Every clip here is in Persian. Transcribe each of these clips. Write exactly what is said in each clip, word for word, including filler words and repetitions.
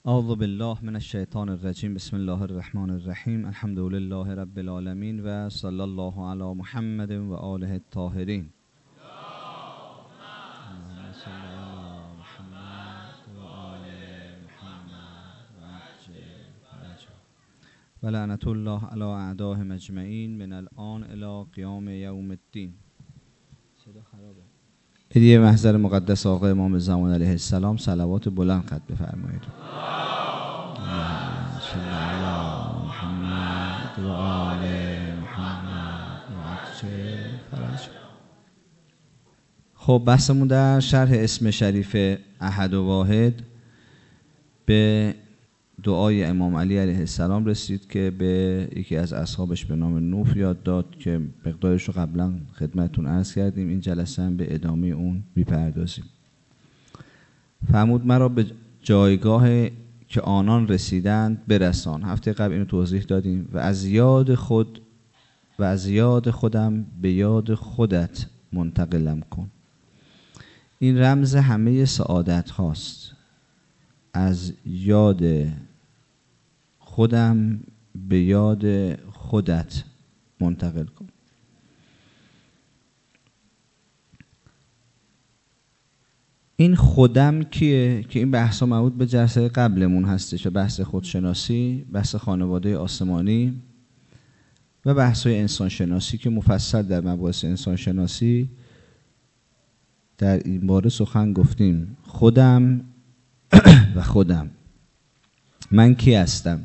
اعوذ بالله من الشیطان الرجیم. بسم الله الرحمن الرحیم. الحمد لله رب العالمین و صلی الله علی محمد و آله الطاهرین. و لعنت الله علی اعدائهم اجمعین من الان الی قیام یوم الدین. صدا خرابه. هدیه محضر مقدس آقای امام زمان علیه السلام صلوات بلند قد بفرمایید. صلی الله محمد و آل محمد و عجل فرج. خب بحثمون در شرح اسم شریف احد و واحد به دعای امام علی علیه السلام رسید که به یکی از اصحابش به نام نوف یاد داد که مقدارش رو قبلا خدمتتون عرض کردیم. این جلسه هم به ادامه اون میپردازیم. فرمود مرا به جایگاه که آنان رسیدند برسان. هفته قبل اینو توضیح دادیم. و از یاد خود و از یاد خودم به یاد خودت منتقلم کن. این رمز همه سعادت هاست. از یاد خودم به یاد خودت منتقل کن. این خودم کیه؟ که این بحثا مربوط به جلسه قبلمون هستش. بحث خودشناسی، بحث خانواده آسمانی و بحث‌های انسانشناسی که مفصل در مباحث انسانشناسی در این باره سخن گفتیم. خودم و خودم، من کی هستم؟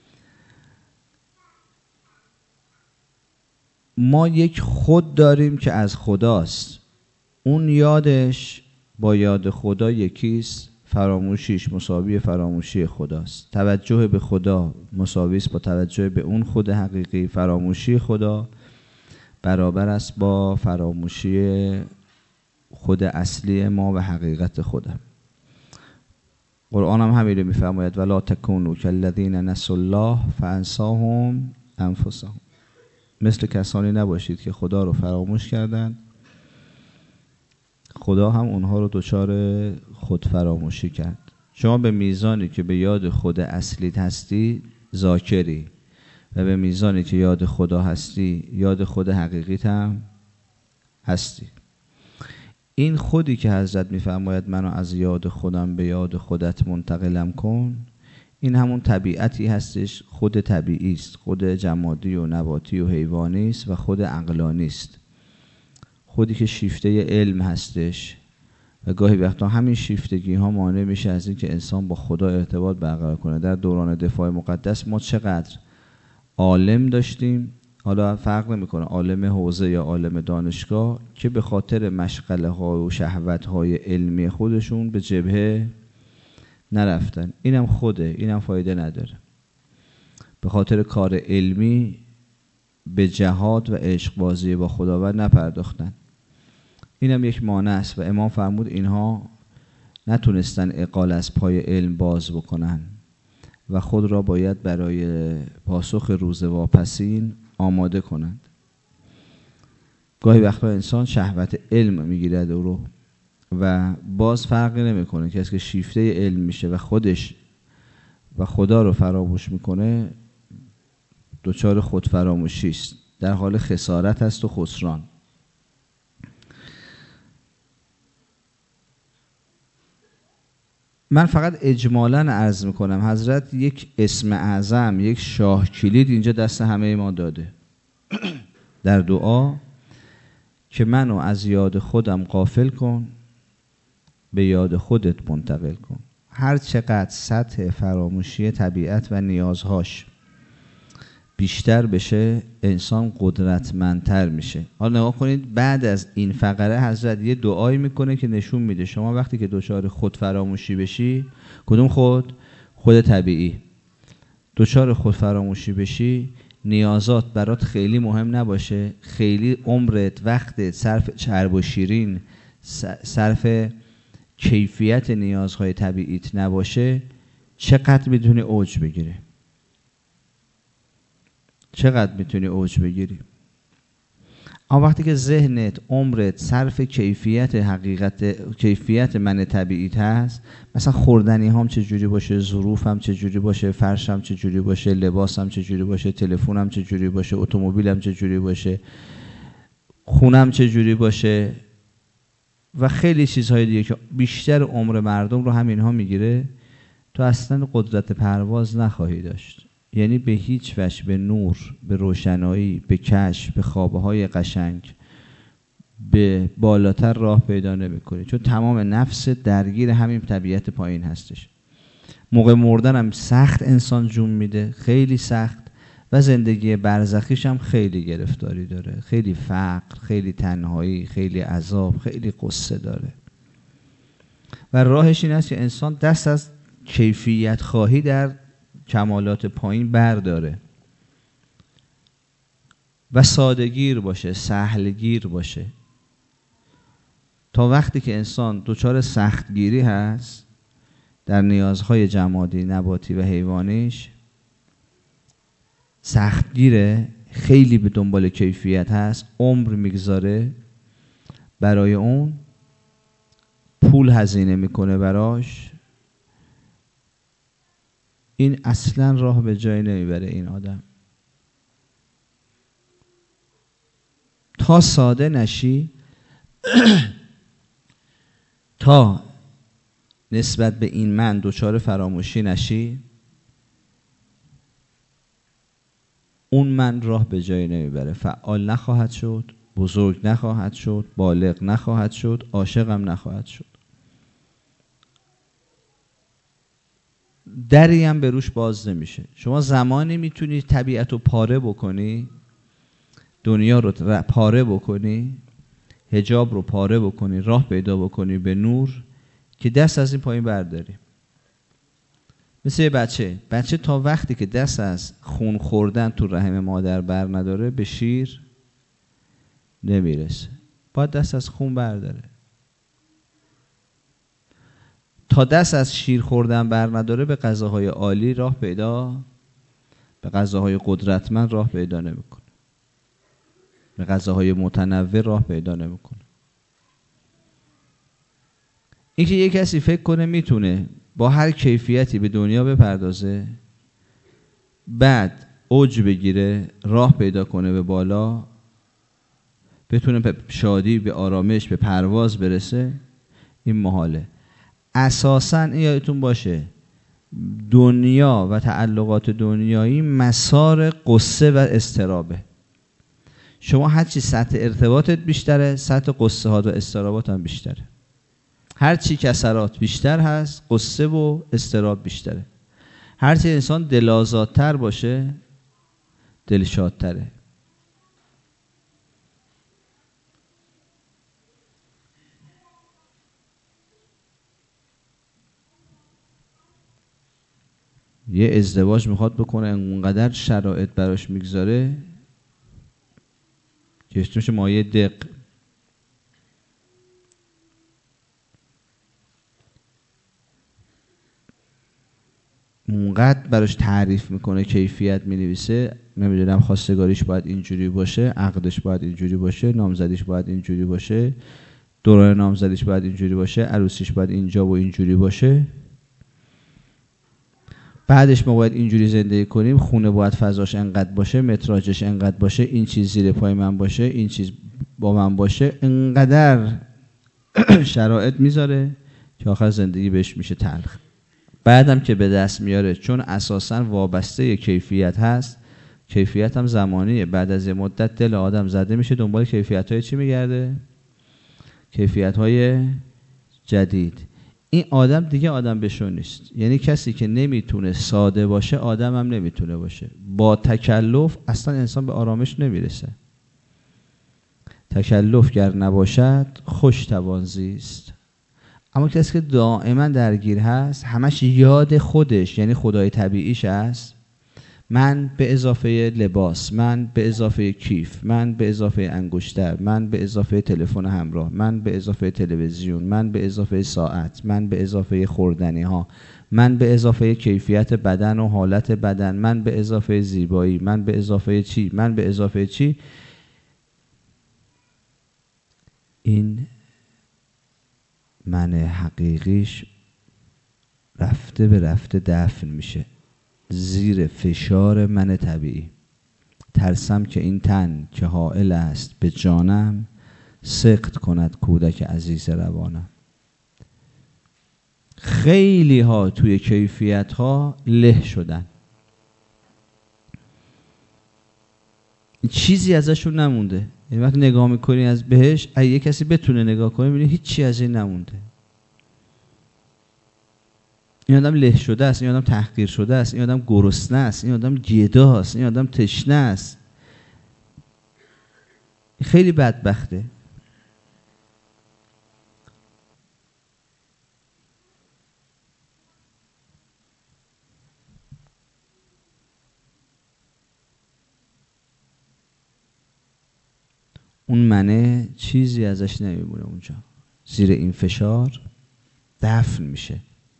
ما یک خود داریم که از خداست. اون یادش با یاد خدا یکیست. فراموشیش مساوی فراموشی خداست. توجه به خدا مساوی است با توجه به اون خود حقیقی. فراموشی خدا برابر است با فراموشی خود اصلی ما و حقیقت خودم. قرآن هم همین رو میفرماید ولا تکونوا کالذین نسوا الله فانساهم انفسهم. مثل کسانی نباشید که خدا رو فراموش کردند، خدا هم اونها رو دچار خود فراموشی کرد. شما به میزانی که به یاد خود اصلیت هستی ذاکری و به میزانی که یاد خدا هستی یاد خود حقیقیت هم هستی. این خودی که حضرت میفرماید منو از یاد خودم به یاد خودت منتقلم کن، این همون طبیعتی هستش. خود طبیعی است، خود جمادی و نباتی و حیوانی است و خود عقلانی است. خودی که شیفته علم هستش و گاهی وقتا همین شیفتگی ها مانع میشه از این که انسان با خدا ارتباط برقرار کنه. در دوران دفاع مقدس ما چقدر عالم داشتیم، حالا فرق نمیکنه عالم حوزه یا عالم دانشگاه، که به خاطر مشغله ها و شهوت های علمی خودشون به جبهه نرفتن. اینم خوده، اینم فایده نداره. به خاطر کار علمی به جهاد و عشق بازی با خداوند نپرداختن. اینم یک مانع است و امام فرمود اینها نتونستن عقال از پای علم باز بکنن و خود را باید برای پاسخ روز واپسین آماده کنند. گاهی وقتا انسان شهوت علم میگیرد او رو و باز فرقی نمیکنه. کسی که شیفته علم میشه و خودش و خدا رو فراموش میکنه دچار خود فراموشی است، در حال خسارت است و خسران. من فقط اجمالاً عرض میکنم حضرت یک اسم اعظم، یک شاه کلید اینجا دست همه ما داده در دعا که منو از یاد خودم غافل کن به یاد خودت منتقل کن. هر چقدر سطح فراموشی طبیعت و نیازهاش بیشتر بشه انسان قدرتمندتر میشه. حالا نگاه کنید بعد از این فقره حضرت یه دعایی میکنه که نشون میده شما وقتی که دچار خود فراموشی بشی، کدوم خود؟ خود طبیعی. دچار خود فراموشی بشی، نیازات برات خیلی مهم نباشه، خیلی عمرت، وقتت صرف چرب و شیرین، صرف کیفیت نیازهای طبیعیت نباشه، چقدر میتونی اوج بگیری؟ چقدر میتونی اوج بگیری؟ اما وقتی که ذهنت، عمرت صرف کیفیت حقیقت، کیفیت من طبیعیت هست، مثلا خوردنی هام چه جوری باشه، ظروفم چه جوری باشه، فرشم چه جوری باشه، لباسم چه جوری باشه، تلفنم چه جوری باشه، اتومبیلم چه جوری باشه، خونم چه جوری باشه و خیلی چیزهای دیگه که بیشتر عمر مردم رو همینها میگیره، تو اصلا قدرت پرواز نخواهی داشت. یعنی به هیچ وجه به نور، به روشنایی، به کشف، به خوابهای قشنگ، به بالاتر راه پیدا نمی‌کنی، چون تمام نفس درگیر همین طبیعت پایین هستش. موقع مردن هم سخت انسان جون میده، خیلی سخت، و زندگی برزخیش هم خیلی گرفتاری داره، خیلی فقر، خیلی تنهایی، خیلی عذاب، خیلی قصه داره. و راهش این است که انسان دست از کیفیت خواهی در کمالات پایین برداره و ساده‌گیر باشه، سهلگیر باشه، تا وقتی که انسان دچار سختگیری هست در نیازهای جمادی، نباتی و حیوانیش، سختگیره، خیلی به دنبال کیفیت هست، عمر میگذاره برای اون، پول هزینه میکنه براش، این اصلا راه به جای نمیبره این آدم. تا ساده نشی، تا نسبت به این من دچار فراموشی نشی، اون من راه به جای نمیبره، فعال نخواهد شد، بزرگ نخواهد شد، بالغ نخواهد شد، عاشقم نخواهد شد، دری هم به روش باز نمیشه. شما زمانی میتونی طبیعت رو پاره بکنی، دنیا رو پاره بکنی، حجاب رو پاره بکنی، راه پیدا بکنی به نور، که دست از این پایین برداری. مثل یه بچه بچه تا وقتی که دست از خون خوردن تو رحم مادر بر نداره به شیر نمیرسه، باید دست از خون برداره. تا دست از شیر خوردن بر نداره به غذاهای عالی راه پیدا، به غذاهای قدرتمند راه پیدا نمیکنه، به غذاهای متنوع راه پیدا نمیکنه. اینکه یک کسی فکر کنه میتونه با هر کیفیتی به دنیا بپردازه، بعد اوج بگیره، راه پیدا کنه به بالا، بتونه به شادی، به آرامش، به پرواز برسه، این محاله. اساساً این یادتون باشه دنیا و تعلقات دنیایی مسار قصه و اضطرابه. شما هرچی سطح ارتباطت بیشتره، سطح قصه ها و اضطرابات هم بیشتره. هرچی کسرات بیشتر هست، قصه و اضطراب بیشتره. هرچی انسان دلازادتر باشه، دلشادتره. یه ازدواج میخواد بکنه، انقدر شرایط براش میگذاره که اسمش مایه دق. اونقدر براش تعریف میکنه، کیفیت مینویسه، نمیدونم خواستگاریش باید اینجوری باشه، عقدش باید اینجوری باشه، نامزدیش باید اینجوری باشه، دوران نامزدیش باید اینجوری باشه، عروسیش باید اینجا و اینجوری باشه، بعدش ما باید اینجوری زندگی کنیم، خونه باید فضاش انقدر باشه، متراژش انقدر باشه، این چیز زیر پای من باشه، این چیز با من باشه. انقدر شرایط میذاره که آخر زندگی بهش میشه تلخ. بعدم که به دست میاره، چون اساساً وابسته کیفیت هست، کیفیت هم زمانیه. بعد از یه مدت دل آدم زده میشه، دنبال کیفیت های چی میگرده؟ کیفیت های جدید. این آدم دیگه آدم بشو نیست. یعنی کسی که نمیتونه ساده باشه، آدم هم نمیتونه باشه. با تکلف اصلا انسان به آرامش نمیرسه. تکلف گر نباشد خوش توان زیست. اما کسی که دائما درگیر هست، همش یاد خودش، یعنی خدای طبیعیش هست، من به اضافه لباس، من به اضافه کیف، من به اضافه انگشتر، من به اضافه تلفن همراه، من به اضافه تلویزیون، من به اضافه ساعت، من به اضافه خوردنی ها، من به اضافه کیفیت بدن و حالت بدن، من به اضافه زیبایی، من به اضافه چی، من به اضافه چی. این من حقیقیش رفته به رفته دفن میشه زیر فشار من طبیعی. ترسم که این تن که حائل است به جانم، سقط کند کودک عزیز روانم. خیلی ها توی کیفیت ها له شدن، چیزی ازشون نمونده. یعنی وقتی نگاه میکنی از بهش، اگه کسی بتونه نگاه کنه میبینی هیچی از این نمونده. این آدم له شده است، این آدم تحقیر شده است، این آدم گرسنه است، این آدم گداست، این آدم تشنه است. خیلی بدبخته. اون منه چیزی ازش نمیمونه اونجا، زیر این فشار دفن میشه.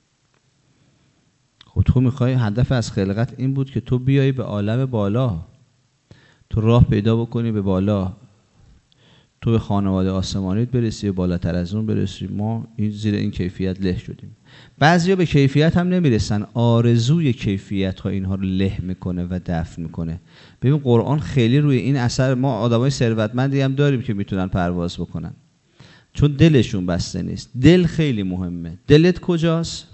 خب تو میخوای، هدف از خلقت این بود که تو بیایی به عالم بالا، تو راه پیدا بکنی به بالا، تو به خانواده آسمانیت برسی، بالاتر از اون برسی. ما این زیر این کیفیت له شدیم. بعضیا به کیفیت هم نمیرسن، آرزوی کیفیت ها اینها رو له میکنه و دفن میکنه. ببین قرآن خیلی روی این اثر، ما آدمای ثروتمندی هم داریم که میتونن پرواز بکنن چون دلشون بسته نیست. دل خیلی مهمه. دلت کجاست؟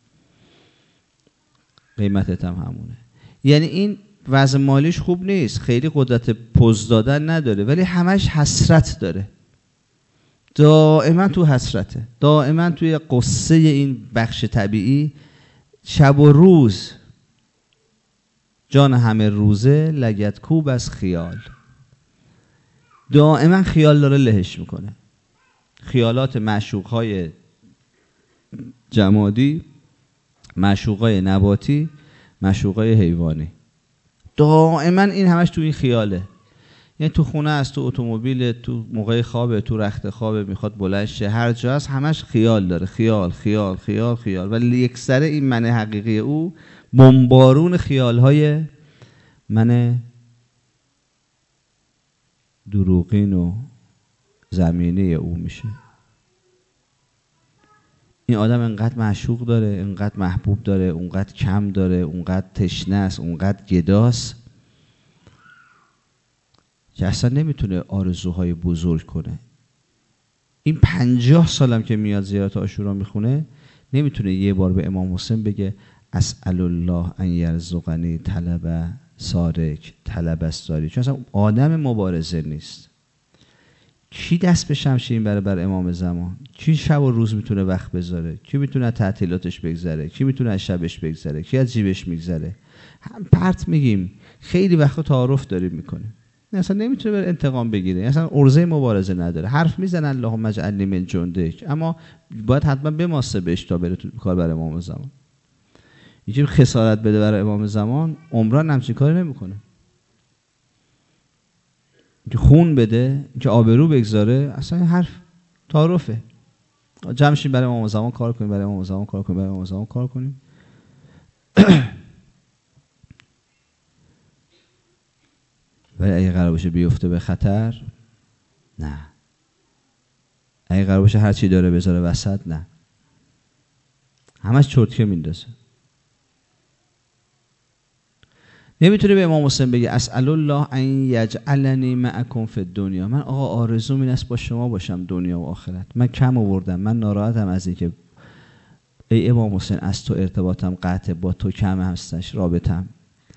قیمتت هم همونه. یعنی این وضع مالیش خوب نیست، خیلی قدرت پوز دادن نداره، ولی همش حسرت داره، دائما تو حسرته، دائما توی قصه این بخش طبیعی. شب و روز جان همه روزه لگد کوب از خیال، دائما خیال داره لهش میکنه. خیالات معشوقهای جمادی، معشوقهای نباتی، معشوقهای حیوانی، دائما این همش تو این خیاله. یعنی تو خونه است، تو اتومبیل، تو موقع خوابه، تو رخت خوابه، میخواد بلند شه، هر جا هست همش خیال داره، خیال خیال خیال خیال. ولی یک سره این من حقیقی او بمبارون خیالهای من دروغین و زمینی او میشه. این آدم انقدر معشوق داره، انقدر محبوب داره، اونقدر کم داره، اونقدر تشنه است، اونقدر گداست که اصلا نمیتونه آرزوهای بزرگ کنه. این پنجاه سالم که میاد زیارت عاشورا میخونه، نمیتونه یه بار به امام حسین بگه اسأل الله ان یرزقنی طلب سارک طلب استاری، چون اصلا آدم مبارزه نیست. کی دست به شمشیر بره بر امام زمان؟ کی شب و روز میتونه وقت بذاره؟ کی میتونه تعطیلاتش بگذره؟ کی میتونه از شبش بگذره؟ کی از جیبش میگذره؟ هم پرت میگیم، خیلی وقت تعارف داریم میکنیم. اصلا نمیتونه بر انتقام بگیره، اصلا ارزه مبارزه نداره. حرف میزنن اللهم اجعلنی من جندک، اما باید حتما بماسه بهش تا بره تو کار بر امام زمان. اینجوری خسارت بده برای امام زمان، عمران همچین کاری نمیکنه. که خون بده، که آبرو بگذاره، اصلا این حرف تعارفه. جمع شیم برای امام زمان کار کنیم، برای امام زمان کار کنیم، برای امام زمان کار کنیم. ولی اگه قرار باشه بیفته به خطر، نه. اگه قرار باشه هر چی داره بذاره وسط، نه. همش چرتکه میندازه. نمیتونه به امام حسین بگه اسأل الله ان یجعلنی معکم فی الدنیا، من آقا آرزوم این است با شما باشم دنیا و آخرت، من کم آوردم، من ناراحتم از این که ای امام حسین از تو ارتباطم قطع، با تو کم هستش رابطم.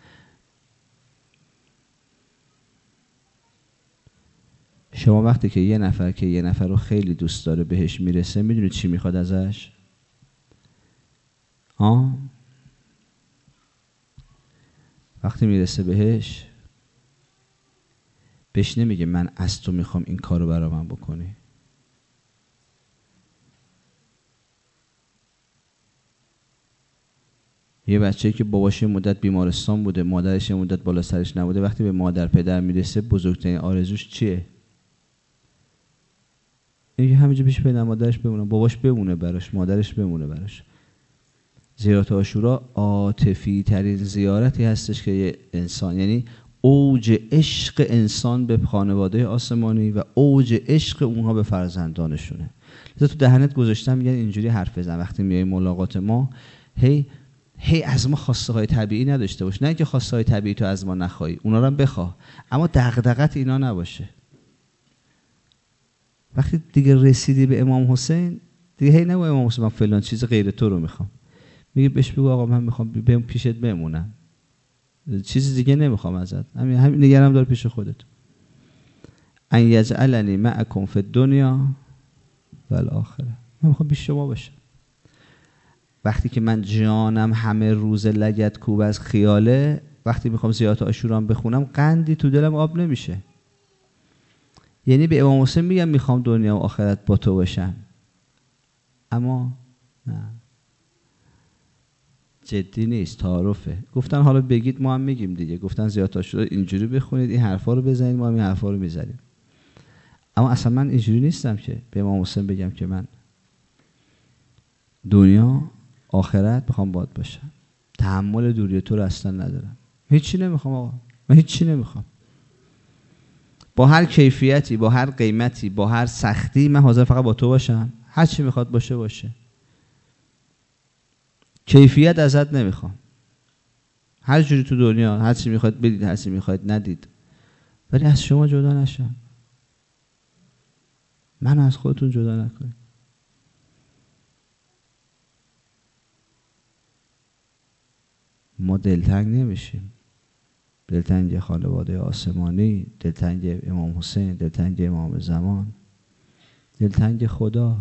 شما وقتی که یه نفر که یه نفر رو خیلی دوست داره بهش میرسه، میدونید چی میخواد ازش؟ ها؟ وقتی میرسه بهش، بهش نمیگه من از تو میخوام این کارو برا من بکنی. یه بچه‌ای که باباش مدت بیمارستان بوده، مادرش مدت بالا سرش نبوده، وقتی به مادر پدر میرسه بزرگترین آرزوش چیه؟ اینکه همینجا پیش پدر مادرش بمونه، باباش بمونه براش، مادرش بمونه براش. زیارت عاشورا عاطفی ترین زیارتی هستش که یه انسان، یعنی اوج عشق انسان به خانواده آسمانی و اوج عشق اونها به فرزندانشونه. لذا تو دهنت گذاشتم میگن اینجوری حرف بزن وقتی میای ملاقات ما، هی هی از ما خواسته های طبیعی نداشته باش. نه اینکه خواسته های طبیعی تو از ما نخوای، اونا رو هم بخواه، اما دغدغت اینا نباشه. وقتی دیگه رسیدی به امام حسین دیگه هی نگو امام حسین من فلان چیز غیر تو رو میخوام. میگه بهش بگو آقا من میخوام بیام پیشت بمونم، چیز دیگه نمیخوام ازت، همین همین نگرم دار پیش خودت. ان یجعلنی معکم فی الدنیا و الاخره، من میخوام پیش شما باشم. وقتی که من جانم همه روز لگد کوب از خیاله، وقتی میخوام زیارت عاشورا بخونم قندی تو دلم آب نمیشه. یعنی به امام حسین میگم میخوام دنیا و آخرت با تو باشم، اما نه، جدی نیست، تعارفه. گفتن حالا بگید ما هم میگیم دیگه، گفتن زیارت عاشورا اینجوری بخونید، این حرفا رو بزنید، ما هم این حرفا رو میزنیم. اما اصلا من اینجوری نیستم که به امام حسین بگم که من دنیا آخرت بخوام باد باشم، تحمل دوری تو رو اصلا ندارم، هیچی نمیخوام آقا، من هیچی نمیخوام. با هر کیفیتی، با هر قیمتی، با هر سختی من حاضر فقط با تو باشم، هر چی میخواد باشه باشه. کیفیت ازت نمیخوام، هر جوری تو دنیا هر چی میخواد بدید، هر چی میخواد ندید، ولی از شما جدا نشم، من از خودتون جدا نکنید. ما دلتنگ نمیشیم، دلتنگ خانواده آسمانی، دلتنگ امام حسین، دلتنگ امام زمان، دلتنگ خدا.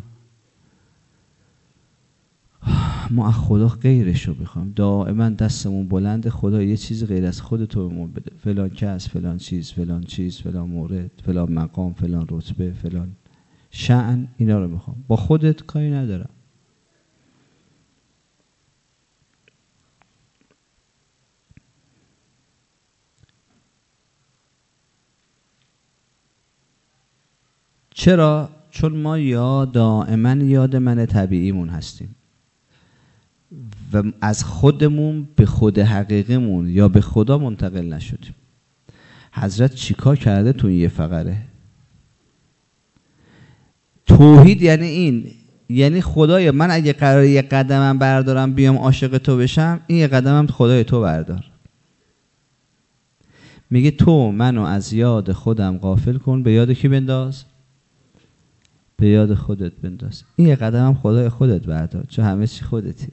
ما از خدا غیرش رو بخوام، دائما دستمون بلند، خدا یه چیز غیر از خودتو بهمون بده، فلان کس، فلان چیز، فلان چیز، فلان مورد، فلان مقام، فلان رتبه، فلان شأن، اینا رو میخوام، با خودت کاری ندارم. چرا؟ چون ما یا دائما یاد من طبیعیمون هستیم و از خودمون به خود حقیقیمون یا به خدا منتقل نشدیم. حضرت چیکار کرده تو این یه فقره؟ توحید یعنی این، یعنی خدایا من اگه قراره یه قدمم بردارم بیام عاشق تو بشم، این یه قدمم خدای تو بردار. میگه تو منو از یاد خودم غافل کن، به یاد کی بنداز؟ به یاد خودت بنداز. این یه قدمم خدای خودت بردار، چون همه چی خودتی.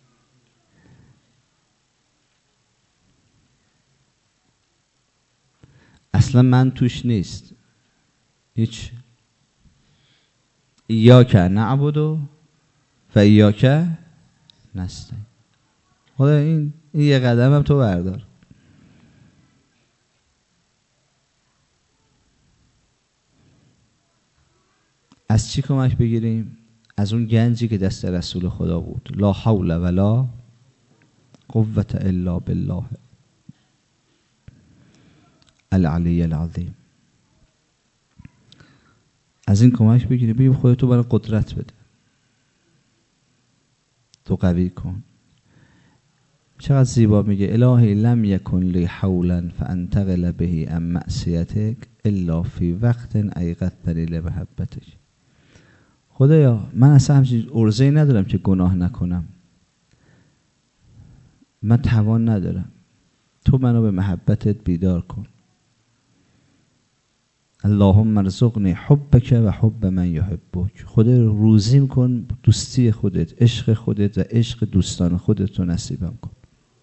اصلا من توش نیست هیچ. ایاک نعبد و ایاک نستعین. خدا این این یه قدمم تو بردار. از چی کمک بگیریم؟ از اون گنجی که دست رسول خدا بود. لا حول ولا قوة الا بالله العلی العظیم. از این کمک بگیریم، بگیم خدا تو برای قدرت بده، تو قوی کن. چقدر زیبا میگه الهی لم یکن لی حولا فانتقل به عن معصیتک الا فی وقت ایقظتنی لمحبتک. خدایا من اصلا همچین عرضه‌ای ندارم که گناه نکنم، من توان ندارم، تو منو به محبتت بیدار کن. اللهم ارزقنی حبک و حب من یحبک. خدا روزیم کن دوستی خودت، عشق خودت و عشق دوستان خودت رو نصیبم کن.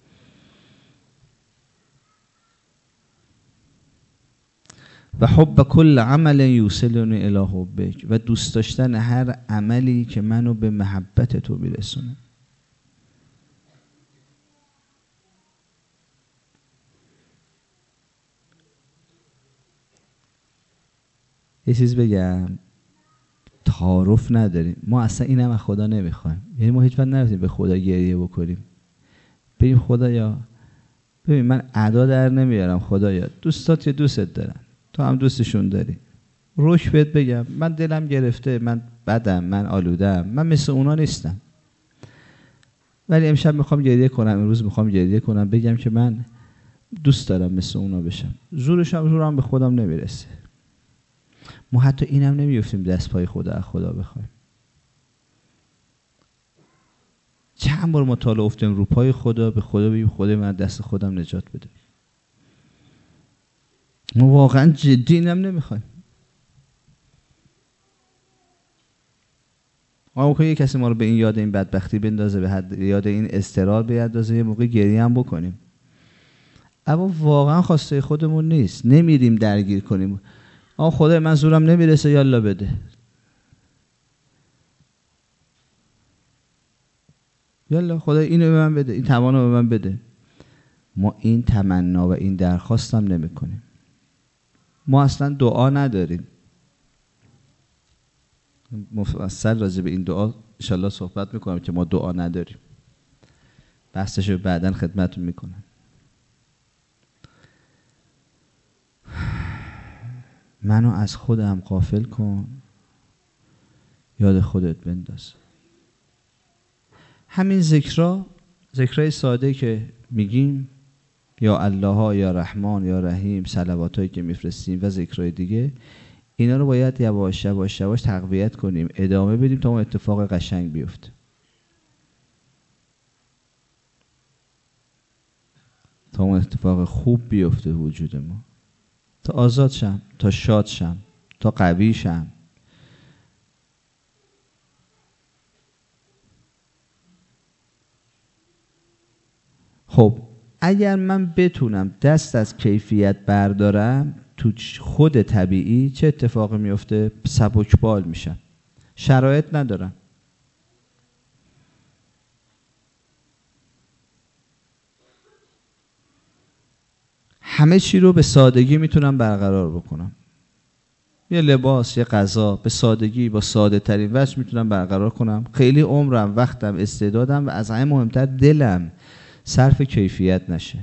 و حب کل عمل یوصلنی الی حبک، و دوست داشتن هر عملی که منو به محبت تو میرسونه. یه چیز بگم، تعارف نداریم ما، اصلا این هم از خدا نمیخوایم. یعنی ما هیچ وقت نرفتیم به خدا گریه بکنیم، بگیم خدایا ببین من ادا در نمیارم، خدایا دوستات یه دوستت دارن، تو هم دوستشون داری، روش بهت بگم من دلم گرفته، من بدم، من آلودم، من مثل اونا نیستم، ولی امشب میخوام گریه کنم، امروز میخوام گریه کنم، بگم که من دوست دارم مثل اونا بشم. زورش هم زورم به خودم نمیرسه. ما حتی اینم نمیفتیم دست پای خدا از خدا بخوایم. چند بار مطالعه افتیم رو پای خدا، به خدا بگیم خدا من دست خودم نجات بده. ما واقعا جدی اینم نمیخوایم. ما موقع یک کسی ما رو به این یاد این بدبختی بندازه، به حد یاد این اضطرار بیندازه، یه موقع گریه هم بکنیم. اما واقعا خواسته خودمون نیست. نمیریم درگیر کنیم. آه خدای من زورم نمیرسه یالا بده. یالا خدای اینو به من بده، این توانو به من بده. ما این تمنا و این درخواست هم نمی کنیم. ما اصلا دعا نداریم. مفصل راجع به این دعا انشالله صحبت میکنم که ما دعا نداریم. بحثشو بعداً خدمتتون میکنم. منو از خودم غافل کن، یاد خودت بنداز. همین ذکرها، ذکرهای ساده که میگیم، یا الله ها، یا رحمان، یا رحیم، صلواتایی که میفرستیم و ذکرهای دیگه، اینا رو باید یواش یواش یواش تقویت کنیم، ادامه بدیم تا اون اتفاق قشنگ بیفته. تا اون اتفاق خوب بیفته وجود ما، تا آزاد شم، تا شاد شم، تا قوی شم. خب اگر من بتونم دست از کیفیت بردارم تو خود طبیعی، چه اتفاقی میفته؟ سبکبال میشم، شرایط ندارم. همه چی رو به سادگی میتونم برقرار بکنم. یه لباس، یه غذا، به سادگی، با ساده ترین وجه میتونم برقرار کنم. خیلی عمرم، وقتم، استعدادم و از همه مهمتر دلم صرف کیفیت نشه.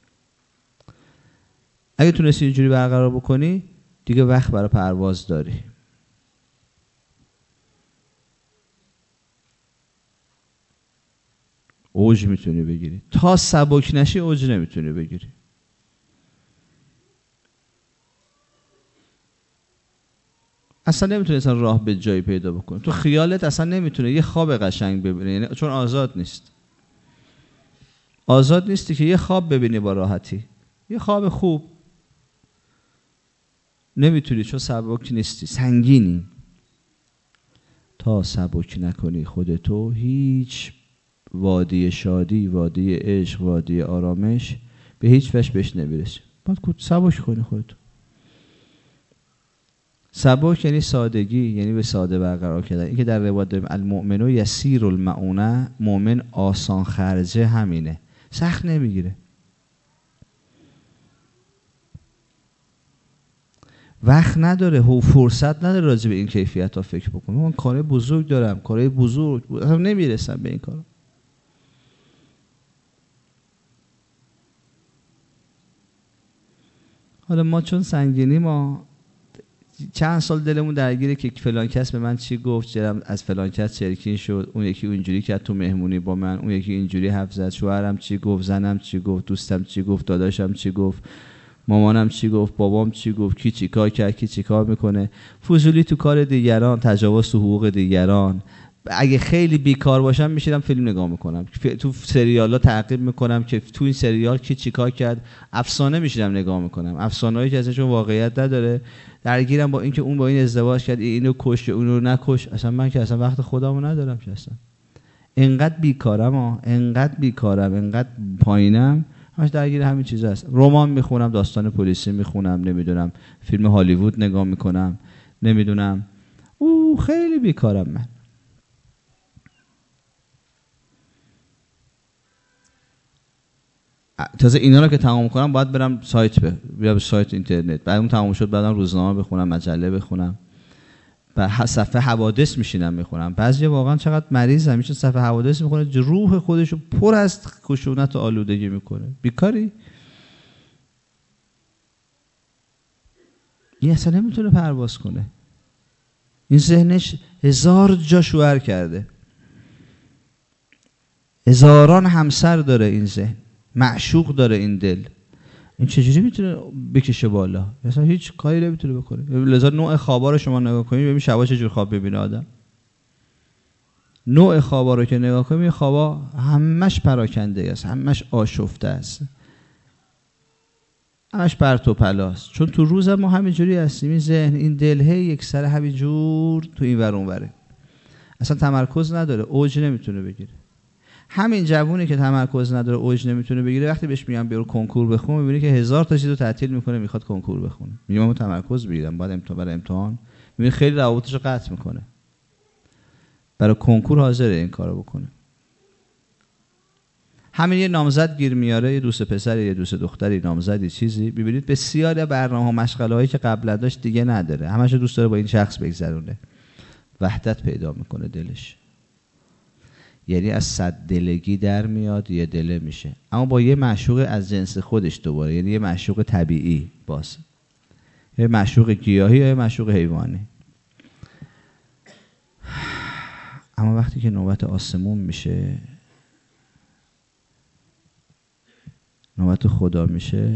اگه تونستی اینجوری برقرار بکنی، دیگه وقت برای پرواز داری. اوج میتونی بگیری. تا سبک نشی اوج نمیتونی بگیری. اصلا نمیتونی اصلا راه به جایی پیدا بکنی. تو خیالت اصلا نمیتونه یه خواب قشنگ ببینی، یعنی چون آزاد نیست. آزاد نیستی که یه خواب ببینی با راحتی. یه خواب خوب نمیتونی، چون سبک نیستی، سنگینی. تا سبک نکنی خودتو، هیچ وادی شادی، وادی عشق، وادی آرامش به هیچ وجه بهش نمیرسی. باید سبک کنی خودتو. سبک یعنی سادگی، یعنی به ساده برقرار کردن. این که در روایت داریم المؤمن یسیر المعونه، مؤمن آسان خرجه، همینه، سخت نمیگیره. وقت نداره و فرصت نداره راجع به این کیفیت ها فکر بکنم. من کار بزرگ دارم، کارهای بزرگ هم نمیرسم به این کار. حالا ما چون سنگینی، ما چند سال دلمون درگیره که فلان کس به من چی گفت، چرا از فلان کس چرکین شد، اون یکی اونجوری کرد تو مهمونی با من، اون یکی اینجوری حرف زد، شوهرم چی گفت، زنم چی گفت، دوستم چی گفت، داداشم چی گفت، مامانم چی گفت، بابام چی گفت، کی چی کار کرد، کی چی کار میکنه. فضولی تو کار دیگران، تجاوز تو حقوق دیگران. اگه خیلی بیکار باشم میشینم فیلم نگاه میکنم، تو سریالا تعقیب میکنم که تو این سریال کی چی کار کرد. افسانه میشینم نگاه میکنم، افسانه‌ای که ازشون واقعیت نداره. درگیرم با اینکه اون با این ازدواج کرد، اینو کشت، اونو نکش. اصلا من که اصلا وقت خودمو ندارم که اصلا. انقدر بیکارم ها، انقدر بیکارم، انقدر پایینم، همش درگیر همین چیزا هست. رمان میخونم، داستان پلیسی میخونم، نمیدونم فیلم هالیوود نگاه میکنم، نمیدونم. او خیلی بیکارم من. تازه اینا رو که تمام کنم باید برم سایت، به بیا به سایت اینترنت. بعد اون تمام شد بعدم روزنامه بخونم، مجله بخونم، و صفحه حوادث میشینم میخونم. بعضی واقعا چقدر مریضم، میشه صفحه حوادث میخونه، روح خودشو پر از خشونت و آلودگی میکنه. بیکاری. این اصلا نمیتونه پرواز کنه. این ذهنش هزار جا شوهر کرده، هزاران همسر داره این ذهن، معشوق داره این دل، این چجوری میتونه بکشه بالا؟ مثلا هیچ کاری نمیتونه بکنه. لذا نوع خوابا رو شما نگاه کنید ببین شبا چجور خواب ببینه آدم. نوع خوابا رو که نگاه کنید خوابا همش پراکنده است، همش آشفته است، همش پرت و پلاست. چون تو روز ما همینجوری هستیم، این ذهن این دل یک سر همینجور تو این ور اون وره، اصلا تمرکز نداره، اوج نمیتونه بگیره. همین جوونی که تمرکز نداره اوج نمیتونه بگیره وقتی بهش میگم برو کنکور بخون میبینی که هزار تا چیزو تعطیل میکنه میخواد کنکور بخونه. میگم من تمرکز بگیرم بعد امتحان برای امتحان، میبینی خیلی روابطشو قطع میکنه. برای کنکور حاضره این کارو بکنه. همین یه نامزد گیر میاره، یه دوست پسر یه دوست دختری نامزدی چیزی، ببینید بسیار برنامه‌ها مشغله‌هایی که قبلا داشت دیگه نداره، همش دوست داره با این شخص بگذرونه. وحدت پیدا میکنه دلش، یعنی از صد دلگی در میاد یه دله میشه، اما با یه معشوق از جنس خودش دوباره، یعنی یه معشوق طبیعی، باز یه معشوق گیاهی یا یه معشوق حیوانی. اما وقتی که نوبت آسمون میشه، نوبت خدا میشه،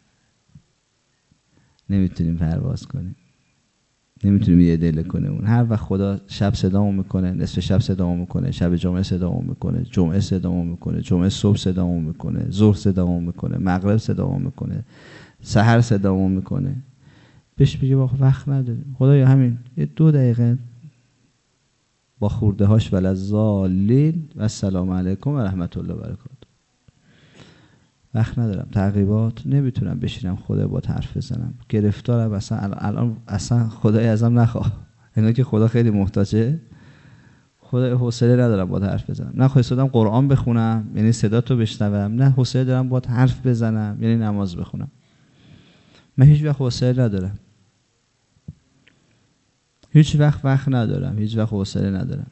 نمیتونیم پرواز کنیم، نمیتونیم یه دل کنیم. اون هر وقت خدا شب صدامون میکنه، نصف شب صدامون میکنه، شب جمعه صدامون میکنه، جمعه صدامون میکنه، جمعه صبح صدامون میکنه، ظهر صدامون میکنه، مغرب صدامون میکنه، سحر صدامون میکنه، بهش میگه وقت نداریم خدایا همین یه دو دقیقه با خورده هاش وللضالین و السلام علیکم و رحمت الله و برکاته. وقت ندارم، تعقیبات نمیتونم بشینم خدا با حرف بزنم، گرفتارم اصلا الان، اصلا خدای ازم نخواه. اینا که خدا خیلی محتاجه، خدا حوصله ندارم با حرف بزنم. نه حوصله دارم قرآن بخونم یعنی صدا تو بشنوم، نه حوصله دارم با حرف بزنم یعنی نماز بخونم. من هیچ وقت حوصله ندارم، هیچ وقت وقت ندارم، هیچ وقت حوصله ندارم.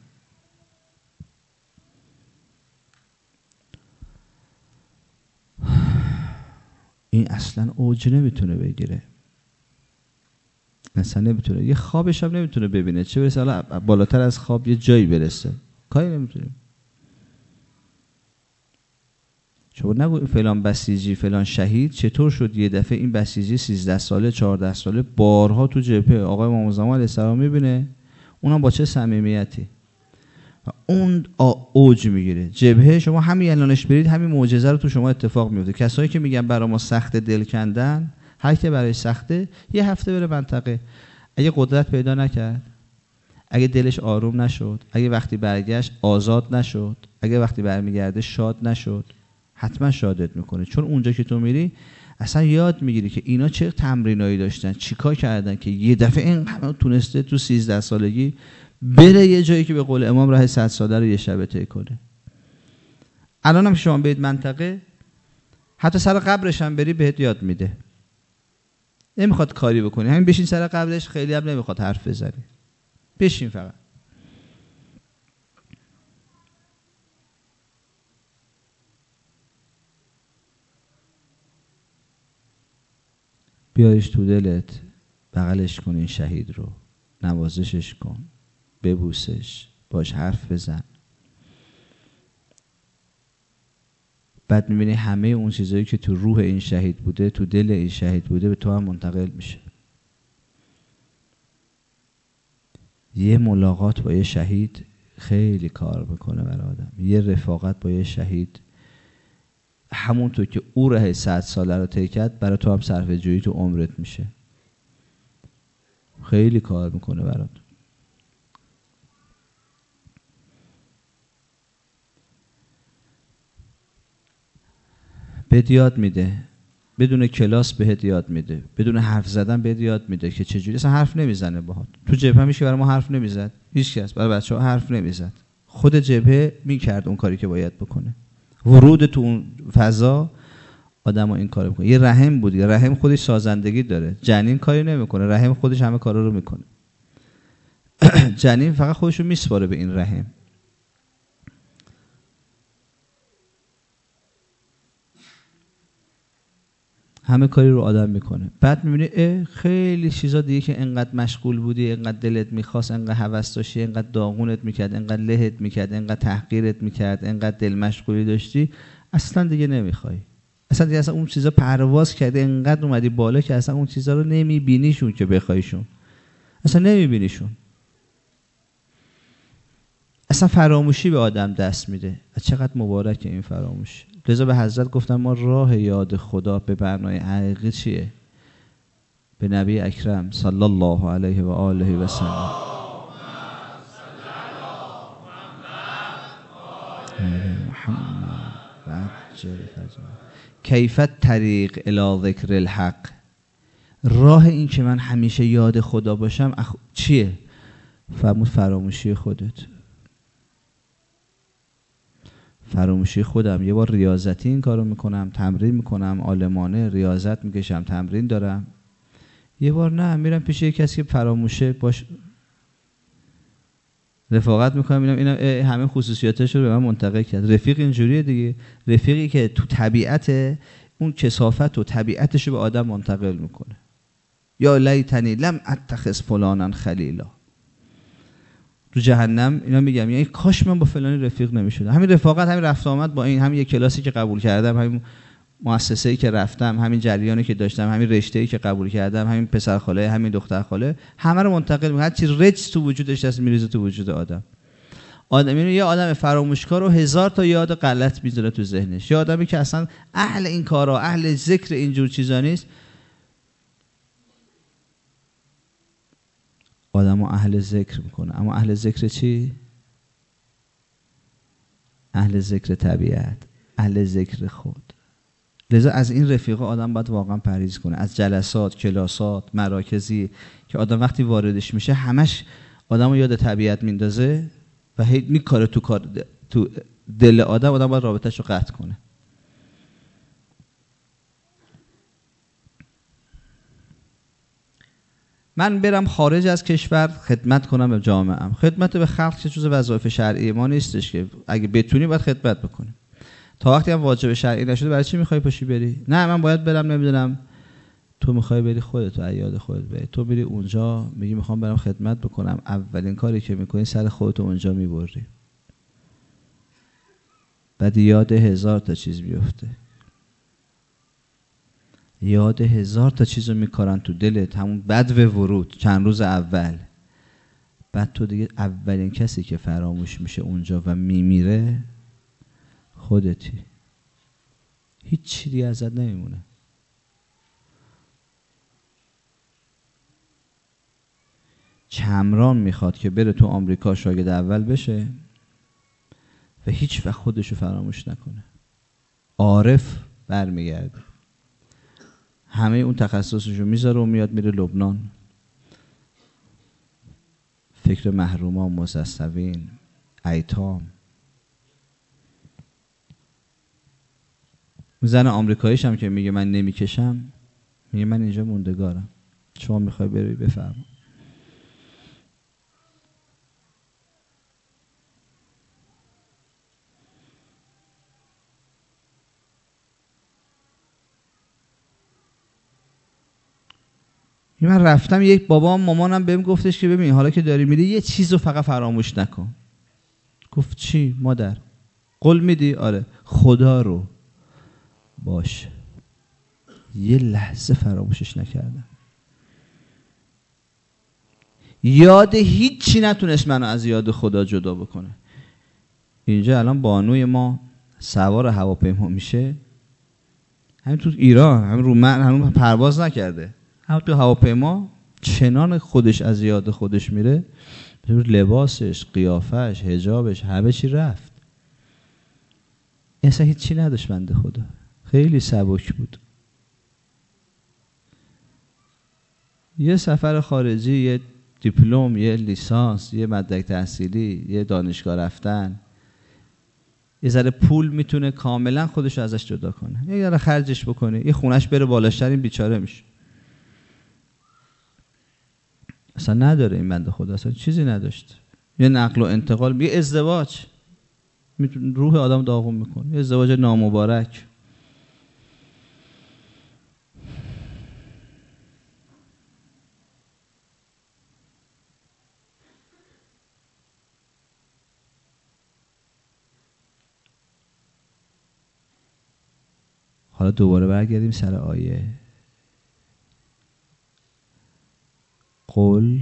این اصلا اوج نمیتونه بگیره، اصلا نمیتونه، یه خوابش هم نمیتونه ببینه، چه برسه حالا بالاتر از خواب یه جایی برسه، کاری نمیتونه. شما نگو فلان بسیجی فلان شهید چطور شد یه دفعه این بسیجی سیزده ساله چهارده ساله بارها تو جبهه آقای امام زمان علیه السلام میبینه، اونم با چه صمیمیتی، اون اوج میگیره. جبهه شما همین الانش برید همین معجزه رو تو شما اتفاق میفته. کسایی که میگن برای ما سخت دل کندن، هر کی برای سخته یه هفته بره منطقه، اگه قدرت پیدا نکرد، اگه دلش آروم نشد، اگه وقتی برگشت آزاد نشد، اگه وقتی برمیگرده شاد نشد، حتما شادت میکنه. چون اونجا که تو میری اصلا یاد میگیری که اینا چه تمرینایی داشتن، چیکار کردن که یه دفعه این همه تونسته تو سیزده سالگی بره یه جایی که به قول امام راه صد ساله رو یه شبه طی کنه. الان هم شما برید منطقه، حتی سر قبرش هم بری بهت یاد میده، نمیخواد کاری بکنی، همین بشین سر قبرش، خیلی هم نمیخواد حرف بزنی، بشین فقط. بیایش تو دلت، بغلش کن این شهید رو، نوازشش کن، ببوسش، باش حرف بزن. بعد میبینی همه اون چیزایی که تو روح این شهید بوده، تو دل این شهید بوده، به تو هم منتقل میشه. یه ملاقات با یه شهید خیلی کار میکنه برای آدم، یه رفاقت با یه شهید همونطور که او راه صد ساله رو طی کرد برای تو هم صرفه جویی تو عمرت میشه، خیلی کار میکنه برات. بهت یاد میده، بدون کلاس بهت یاد میده، بدون حرف زدن بهت یاد میده که چجوری. اصلا حرف نمیزنه باهات، تو جبهه میشه برای ما حرف نمیزد، هیچ کس برای بچه‌ها حرف نمیزد، خود جبهه میکرد اون کاری که باید بکنه. ورود تو اون فضا آدمو این کارو میکنه. یه رحم بود، یه رحم خودش سازندگی داره، جنین کاری نمیکنه، رحم خودش همه کارا رو میکنه. جنین فقط خودش رو میسپاره به این رحم. همه کاری رو آدم میکنه. بعد میبینی خیلی چیزا دیگه که انقدر مشغول بودی، انقدر دلت میخواست، انقدر هوس داشتی، انقدر داغونت میکرد، انقدر لهت میکرد، انقدر تحقیرت میکرد، انقدر دل مشغولی داشتی، اصلا دیگه نمیخوای. اصلا دیگه اصلا اون چیزا پرواز کرده، انقدر اومدی بالا که اصلا اون چیزا رو نمیبینیشون که بخوایشون، اصلا نمیبینیشون. اصلا فراموشی به آدم دست میده. چقدر مبارکه این فراموشی. لذا به حضرت گفتم ما راه یاد خدا به معنای حقیقی چیه؟ به نبی اکرم صلی الله علیه و آله و سلم. محمد کیفت طریق الی ذکر الحق. راه این که من همیشه یاد خدا باشم اخ... چیه؟ فرمود فراموشی خودت. فراموشی خودم. یه بار ریاضتی این کارو میکنم، تمرین میکنم، عالمانه ریاضت میکشم، تمرین دارم. یه بار نه میرم پیش یه کسی که فراموشه باش رفاقت میکنم، اینم اینم همه خصوصیاتش رو به من منتقل کرد. رفیق اینجوریه دیگه، رفیقی که تو طبیعت اون کثافت و طبیعتش رو به آدم منتقل میکنه. یا لیتنی لم اتخذ فلانا خلیلا. تو جهنم اینا میگم یعنی کاش من با فلانی رفیق نمیشدم. همین رفاقت، همین رفت آمد با این، همین یک کلاسی که قبول کردم، همین مؤسسه‌ای که رفتم، همین جریانی که داشتم، همین رشته‌ای که قبول کردم، همین پسر خاله، همین دختر خاله، همه رو منتقل می‌کنه. هر چی رج تو وجودش هست میریزه تو وجود آدم. آدم اینو یه آدم فراموشکار و هزار تا یاد غلط میذاره تو ذهنش. یه آدمی که اصلا اهل این کارا، اهل ذکر اینجور چیزا نیست. آدمو اهل ذکر میکنه. اما اهل ذکر چی؟ اهل ذکر طبیعت، اهل ذکر خود. لذا از این رفیقا آدم باید واقعا پرهیز کنه. از جلسات، کلاسات، مراکزی که آدم وقتی واردش میشه همش آدمو یاد طبیعت میندازه و هی میکاره تو کار تو دل آدم. آدم باید رابطه‌شو قطع کنه. من برم خارج از کشور خدمت کنم به جامعه‌ام. خدمت به خلق چه جزء وظایف شرعی ما نیستش که اگه بتونی باید خدمت بکنی. تا وقتی هم واجب شرعی نشده برای چی میخوای پاشی بری؟ نه من باید برم، نمیدونم تو میخوای بری خودت و یاد خودت بری. تو بری اونجا میگی میخوام برم خدمت بکنم، اولین کاری که میکنی سر خودت اونجا میبری. بعد یاد هزار تا چیز بیفته. یاد هزار تا چیزو میکارن تو دلت، همون بدو ورود چند روز اول. بعد تو دیگه اولین کسی که فراموش میشه اونجا و میمیره خودتی. هیچ چیزی ازت نمیمونه. چمران میخواد که بره تو آمریکا شاگرد اول بشه و هیچ وقت خودشو فراموش نکنه. عارف برمیگرده، همه اون تخصصشو میذاره و میاد میره لبنان. فکر محرومان، مستضعفین، ایتام. زن آمریکاییش هم که میگه من نمیکشم، میگه من اینجا موندگارم، شما میخوای بری بفرما. من رفتم، یک بابام مامانم بهم گفتش که ببین حالا که داری میری یه چیزو فقط فراموش نکن. گفت چی مادر؟ قول میدی؟ آره. خدا رو باش. یه لحظه فراموشش نکردم. یاد هیچی نتونست منو از یاد خدا جدا بکنه. اینجا الان بانوی ما سوار هواپیما میشه، همین تو ایران، همین رو من هنوز پرواز نکرده، هم تو هواپیما چنان خودش از یاد خودش میره، لباسش، قیافش، حجابش، همه چی رفت. اصلا هیچی نداشت بنده خدا. خیلی سبک بود. یه سفر خارجی، یه دیپلم، یه لیسانس، یه مدرک تحصیلی، یه دانشگاه رفتن، یه ذره پول میتونه کاملا خودش ازش جدا کنه. یه ذره خرجش بکنه، یه خونش بره بالاشتر، این بیچاره میشه. اصلا نداره این بنده خدا، اصلا چیزی نداشت. یه نقل و انتقال، یه ازدواج میتونه روح آدم داغون میکنه، یه ازدواج نامبارک. حالا حالا دوباره برگردیم سر آیه. قل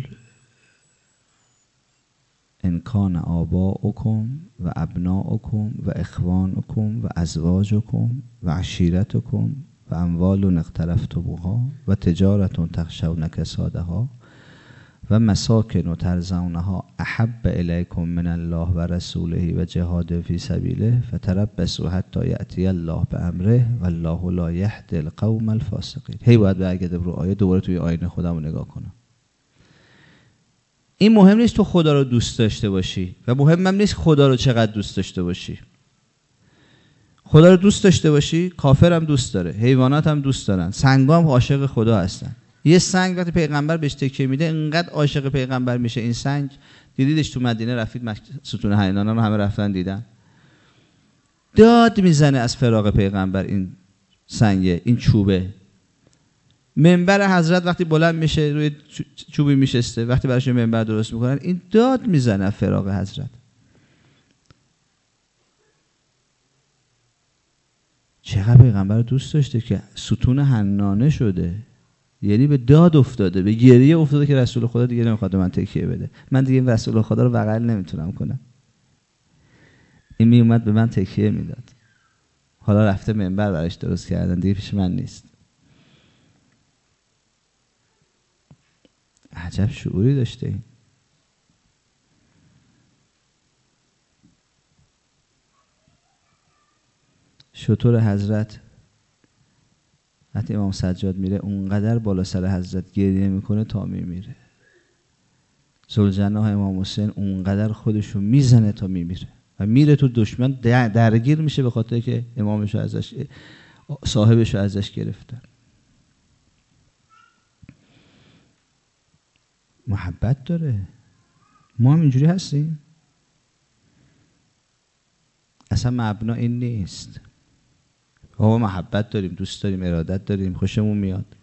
ان کان آباؤکم و ابناؤکم و اخوانکم و ازواجکم و عشیرتکم و اموال اقترفتموها و تجارت تخشون کسادها و مساکن ترضونها احب الیکم من الله و رسوله و جهاد فی سبیله فتربصوا حتی یأتی الله بامره والله لا یهدی القوم الفاسقین. هی باید برگردم رو آیه، دوباره توی آینه خودم رو نگاه کنم. این مهم نیست تو خدا رو دوست داشته باشی و مهمم نیست خدا رو چقدر دوست داشته باشی. خدا رو دوست داشته باشی، کافر هم دوست داره، حیوانات هم دوست دارن، سنگا هم عاشق خدا هستن. یه سنگ وقتی پیغمبر بهش تکیه میده انقدر عاشق پیغمبر میشه این سنگ. دیدیدش تو مدینه، رفتید ستون حنانه رو همه رفتن دیدن، داد میزنه از فراق پیغمبر. این سنگه، این چوبه، منبر حضرت وقتی بلند میشه روی چوبی میشسته، وقتی براش منبر درست میکنن این داد میزنه فراق حضرت. چقدر پیغمبر دوست داشته که ستون حنانه شده، یعنی به داد افتاده، به گریه افتاده که رسول خدا دیگه نمیخواد به من تکیه بده، من دیگه رسول خدا رو بغل نمیتونم کنم. این میومد به من تکیه میداد، حالا رفته منبر براش درست کردن، دیگه پیش من نیست. عجب شعوری داشته این. شطور حضرت وقتی امام سجاد میره اونقدر بالا سر حضرت گریه میکنه تا میمیره. ذوالجناح امام حسین اونقدر خودشو میزنه تا میمیره و میره تو دشمن درگیر میشه به خاطر که امامشو ازش، صاحبشو ازش گرفتن. محبت داره. ما هم اینجوری هستیم. اصلا مبنا این نیست. ما محبت داریم، دوست داریم، ارادت داریم، خوشمون میاد.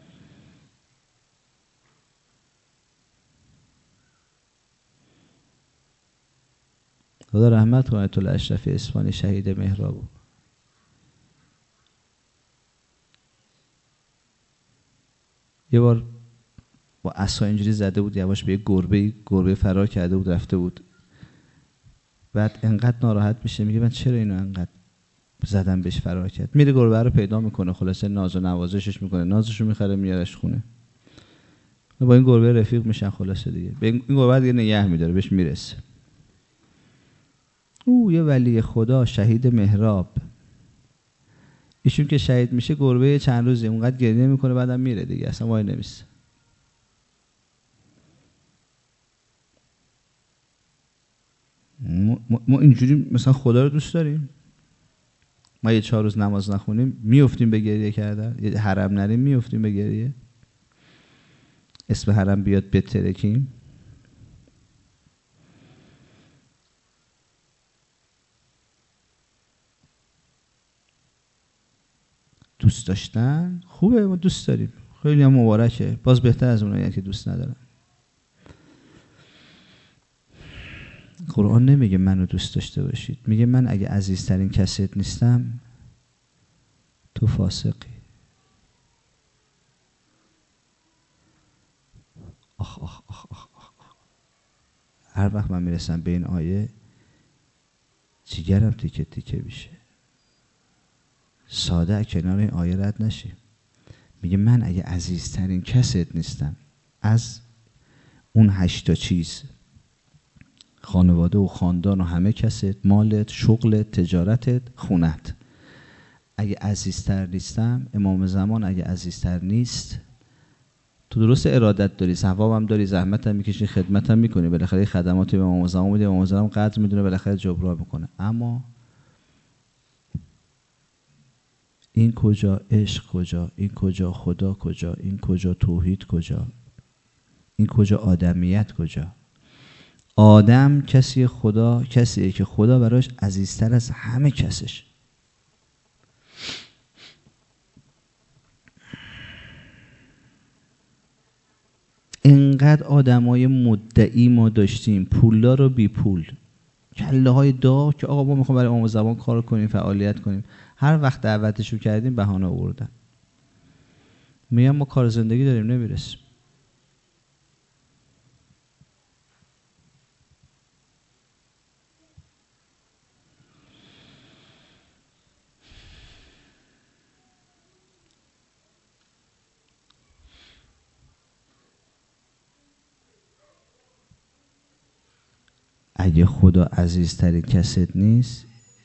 خدا رحمت کنه آیت الله اشرفی اصفهانی شهید محرابو. یه بار با عصا اینجوری زده بود یواش به یه گربه، گربه فرار کرده بود رفته بود. بعد انقدر ناراحت میشه، میگه من چرا اینو انقدر زدم بهش فرار کرد. میره گربه رو پیدا میکنه، خلاصه ناز و نوازشش میکنه، نازشو میخره میارش خونه. با این گربه رفیق میشن، خلاصه دیگه این گربه دیگه نگه میداره، بهش میرسه. او یه ولی خدا شهید محراب، ایشون که شهید میشه گربه چند روزی اونقدر گریه میکنه بعدم میره دیگه، اصلا وای نمیسه. ما, ما اینجوری مثلا خدا رو دوست داریم؟ ما یه چهار روز نماز نخونیم میافتیم به گریه کردن، یه حرم نریم میافتیم به گریه، اسم حرم بیاد بترکیم. دوست داشتن خوبه، ما دوست داریم، خیلی هم مبارکه، باز بهتر از اونایی که دوست ندارن. قرآن نمیگه منو دوست داشته باشید، میگه من اگه عزیزترین کست نیستم تو فاسقی. آخ آخ آخ آخ آخ. هر وقت من میرسم به این آیه جیگرم تیکه تیکه میشه. ساده کنار این آیه رد نشیم. میگه من اگه عزیزترین کست نیستم از اون هشتا چیز، خانواده و خاندان و همه کست، مالت، شغلت، تجارتت، خونت، اگه عزیزتر نیستم، امام زمان اگه عزیزتر نیست، تو درست ارادت داری، ثواب هم داری، زحمت هم میکشی، خدمت هم میکنی، بالاخره خدماتی به امام زمان میدی، امام زمان قدر میدونه، بالاخره جبران میکنه. اما این کجا عشق، کجا این، کجا خدا، کجا این، کجا توحید، کجا این، کجا آدمیت، کجا؟ آدم کسی خدا، کسیه که خدا براش عزیزتر از همه کسش. اینقدر آدمای مدعی ما داشتیم، پولدار و بی پول، کله های داغ که آقا ما میخوام برای امام زمان کار کنیم، فعالیت کنیم. هر وقت دعوتشو کردیم بهانه آوردن. میگم ما کار زندگی داریم نمیرسیم. اگه خدا عزیزترین کست نیست،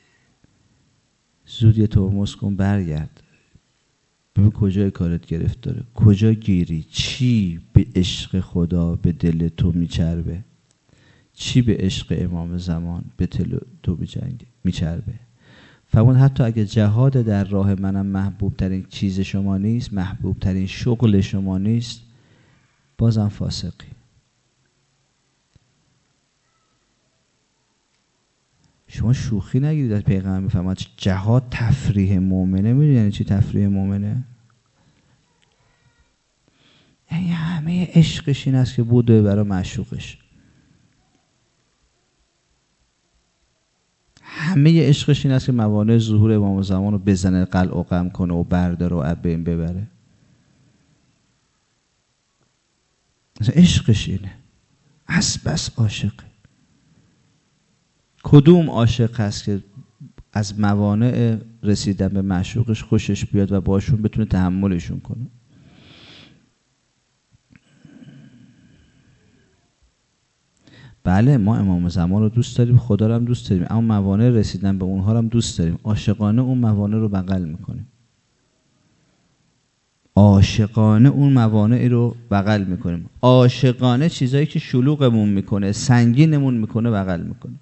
زود یه ترمز کن برگرد ببین کجای کارت گرفت داره، کجا گیری، چی به عشق خدا به دل تو میچربه، چی به عشق امام زمان به دل تو میچربه. فرمود حتی اگه جهاد در راه منم محبوب ترین چیز شما نیست، محبوب ترین شغل شما نیست، بازم فاسقی. شما شوخی نگیرید. از پیغمبر میفهمد جهاد تفریح مؤمنه. میدونی یعنی چی تفریح مؤمنه؟ یعنی همه عشقش این است که بوده برای معشوقش، همه عشقش این است که موانع ظهور امام زمان رو بزنه، قلع و قم کنه و برداره و از بین ببره. عشقش اینه. از بس عاشقه. کدوم عاشق هست که از موانع رسیدن به معشوقش خوشش بیاد و باشون بتونه تحملشون کنه؟ بله ما امام زمان رو دوست داریم، خدا رو هم دوست داریم، اما موانع رسیدن به اونها رو هم دوست داریم. عاشقانه اون موانع رو بغل میکنیم. عاشقانه اون موانع رو بغل میکنیم. عاشقانه چیزایی که شلوغمون میکنه، سنگینمون میکنه بغل میکنیم.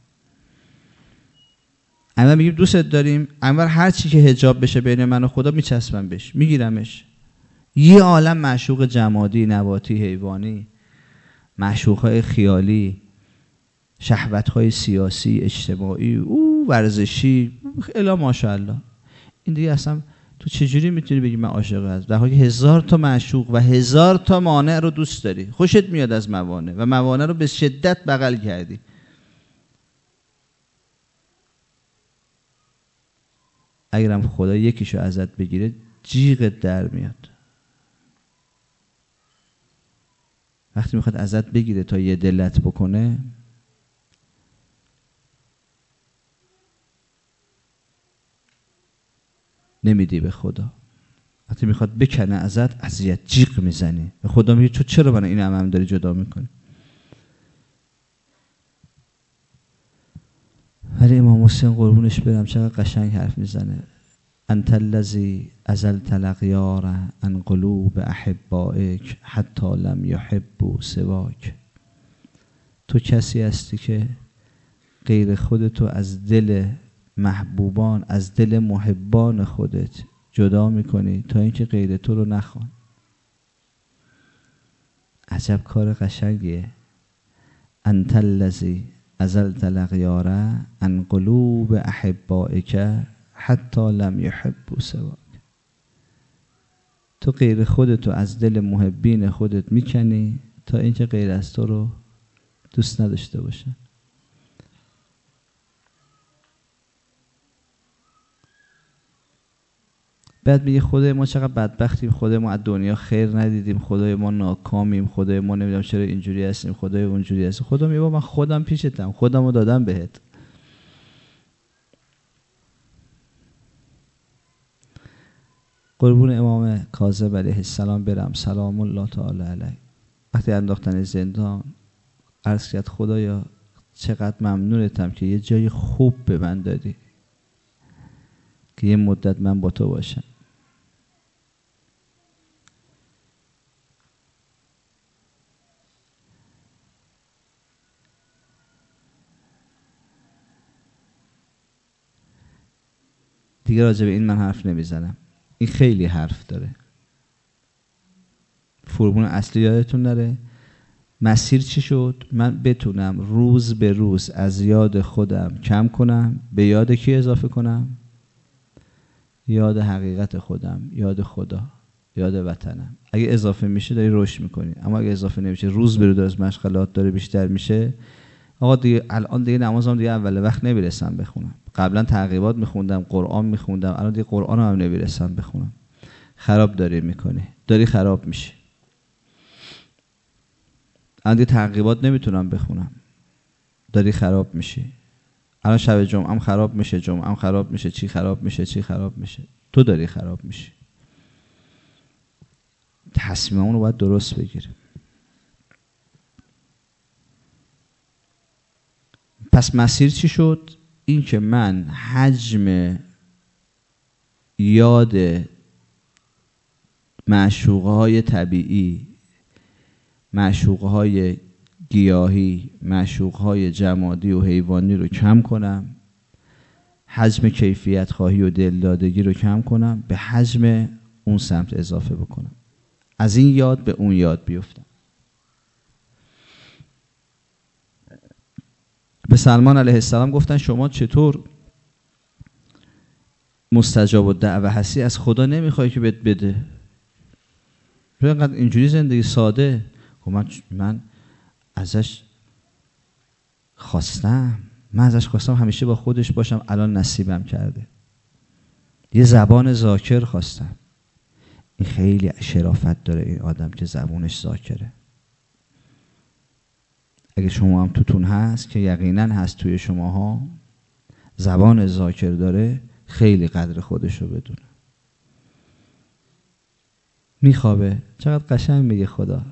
اما میگیم دوستت داریم، اما هر چی که حجاب بشه بین من و خدا میچسبم بهش، میگیرمش. یه عالم معشوق جمادی، نباتی، حیوانی، معشوقهای خیالی، شهوتهای سیاسی، اجتماعی، او ورزشی، الا ماشاءالله. این دیگه اصلا تو چجوری میتونی بگی من عاشق هستم در حالی که هزار تا معشوق و هزار تا مانع رو دوست داری، خوشت میاد از موانع و موانع رو به شدت بغل کردی. اگرم خدا یکیشو ازت بگیره جیغت در میاد. وقتی میخواد ازت بگیره تا یه دلت بکنه، نمیدی به خدا. وقتی میخواد بکنه ازت، اذیت جیغ میزنی به خدا، میگه تو چرا من این هم داری جدا میکنی؟ ولی امام حسین قربونش برم چقدر قشنگ حرف میزنه. انت الذی ازلت الاغیار عن قلوب احبائک حتی لم یحبوا سواک. تو کسی هستی که غیر خودتو از دل محبوبان، از دل محبان خودت جدا میکنی تا اینکه غیر تو رو نخوان. عجب کار قشنگیه. انت الذی ازلت الاغیار عن قلوب احبائک حتی لم یحبوا سواک. تو غیر خودتو از دل محبین خودت میکنی تا اینکه غیر از تو رو دوست نداشته باشن. بعد میگه خدای ما چقدر بدبختیم، خدای ما از دنیا خیر ندیدیم، خدای ما ناکامیم، خدای ما نمیدونم چرا اینجوری هستیم، خدای اونجوری هستیم. خدا میگه من خودم پیشتم، خودمو دادم بهت. قربون امام کاظم علیه السلام برم سلام الله تعالی علیه. وقتی انداختن زندان عرض کرد خدایا چقدر ممنونتم که یه جای خوب به من دادی که یه مدت من با تو باشم. دیگه راجع به این من حرف نمیزنم، این خیلی حرف داره. فرمون اصلی یادتون نره. مسیر چی شد؟ من بتونم روز به روز از یاد خودم کم کنم، به یاد کی اضافه کنم؟ یاد حقیقت خودم، یاد خدا، یاد وطنم. اگه اضافه میشه داری رشد میکنی، اما اگه اضافه نمیشه روز به روز از مشغلات داره بیشتر میشه، آقا دیگه الان دیگه نمازم دیگه اول وقت نمیرسم بخونم، قبلا تعقیبات میخوندم، قرآن میخوندم، الان دیگه قرآن هم نمیرسم بخونم. خراب داری میکنی، داری خراب میشی. الان دیگه تعقیبات نمیتونم بخونم، داری خراب میشی. الان شب جمعه هم خراب میشه، جمعه هم خراب میشه، چی خراب میشه، چی خراب میشه، تو داری خراب میشی. تصمیممون رو باید درست بگیریم. پس مسیر چی شد؟ این که من حجم یاد معشوقهای طبیعی، معشوقهای گیاهی، معشوقهای جمادی و حیوانی رو کم کنم، حجم کیفیت خواهی و دلدادگی رو کم کنم، به حجم اون سمت اضافه بکنم، از این یاد به اون یاد بیفتم. به سلمان علیه السلام گفتن شما چطور مستجاب الدعوه هستی، از خدا نمیخوای که بهت بده؟ اینقدر اینجوری زندگی ساده. من من ازش خواستم، من ازش خواستم همیشه با خودش باشم، الان نصیبم کرده. یه زبان ذاکر خواستم. این خیلی شرافت داره این آدم که زبانش ذاکره. اگه شما هم توتون هست که یقینا هست توی شماها، زبان ذاکر داره، خیلی قدر خودش رو بدونه. میخوابه، چقدر قشنگ میگه خدا.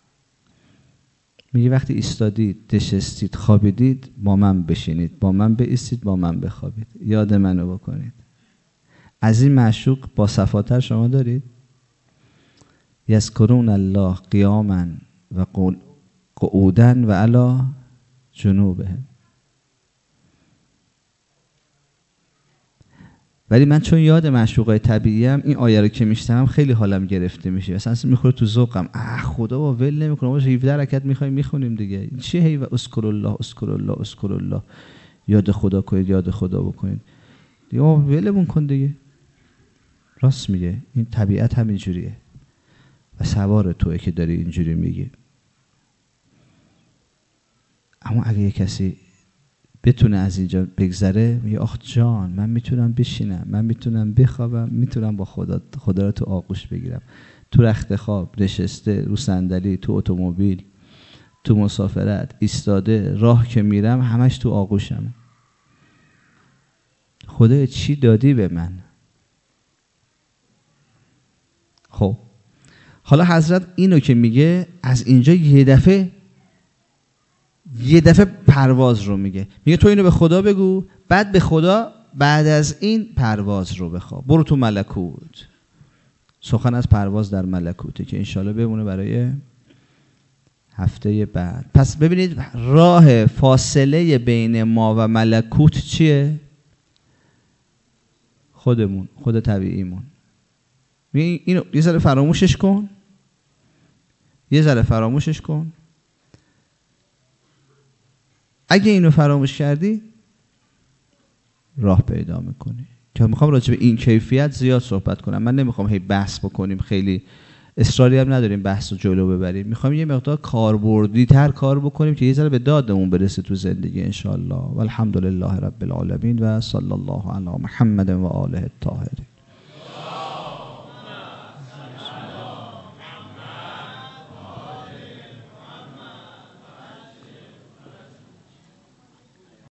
میگه وقتی ایستادید، نشستید، خوابیدید، با من بشینید، با من بایستید، با من بخوابید، یاد منو بکنید. از این معشوق با صفاتر شما دارید؟ یذکرون الله قیاما و قعودا و علی جنوبهم. ولی من چون یاد معشوقای طبیعیم، این آیه رو که میشتم خیلی حالم گرفته میشه، اصلا میخوره تو ذوقم. اه خدا با ول نمیکنه. ما هفده رکعت میخوایم میخونیم دیگه، چی هی و اذکر الله اذکر الله اذکر الله، یاد خدا کنید، یاد خدا بکنید دیگه. ما ولمون کن دیگه. راست میگه، این طبیعت همین جوریه و سوار توئه که داری اینجوری میگی. اما اگه یه کسی بتونه از اینجا بگذره، میگه آخ جان، من میتونم بشینم، من میتونم بخوابم، میتونم با خدا خدا رو تو آغوش بگیرم، تو رخت خواب نشسته، رو صندلی، تو اتومبیل، تو مسافرت ایستاده، راه که میرم همش تو آغوشم. خدا چی دادی به من؟ خب حالا حضرت اینو که میگه، از اینجا یه دفعه یه دفعه پرواز رو میگه. میگه تو اینو به خدا بگو، بعد به خدا بعد از این پرواز رو بخواه، برو تو ملکوت. سخن از پرواز در ملکوته که انشالله بمونه برای هفته بعد. پس ببینید راه فاصله بین ما و ملکوت چیه؟ خودمون، خود طبیعیمون. میگه اینو یه ذره فراموشش کن، یه ذره فراموشش کن. اگه اینو فراموش کردی، راه پیدا میکنی. که میخوام راجع به این کیفیت زیاد صحبت کنم. من نمیخوام هی بحث بکنیم، خیلی اصراری هم نداریم بحث رو جلو ببریم. میخوام یه مقدار کاربردی تر کار بکنیم که یه ذره به دادمون برسه تو زندگی انشاءالله. والحمدلله رب العالمین و صلی الله علی محمد و آله الطاهرین.